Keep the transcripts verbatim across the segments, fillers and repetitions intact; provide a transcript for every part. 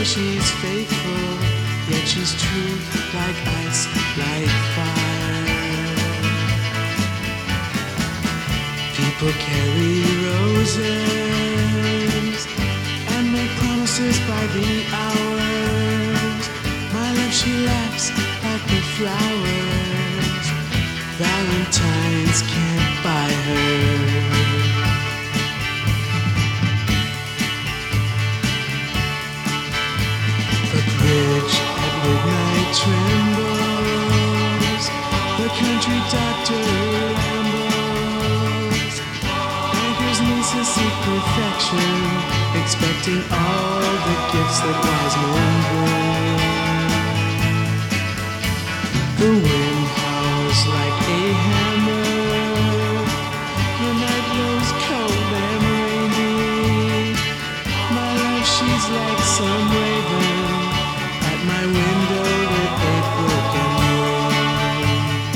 she's faithful, yet she's true like ice, like fire. People carry roses and make promises by the hours. My love, she laughs like the flowers. Valentine's can't buy her. The bridge at midnight trembles. The country doctor rambles. Anchors nieces seek perfection, expecting all the gifts that wise men bring. The wind howls like a hammer. The night blows cold and rainy. My love, she's like some raven at my window with a broken wing.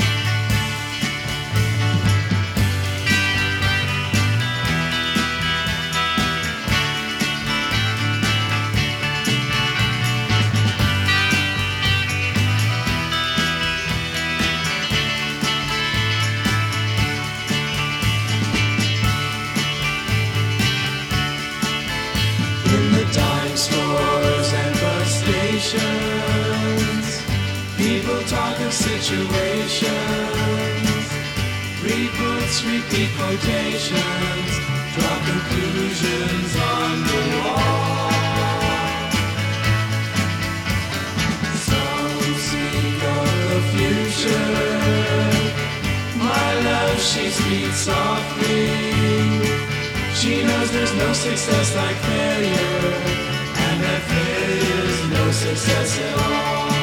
In the dime stores and bus stations, people talk of situations. Read books, repeat quotations, draw conclusions on the wall. Some speak of the future. My love, she speaks softly. She knows there's no success like failure, and that failure's no success at all.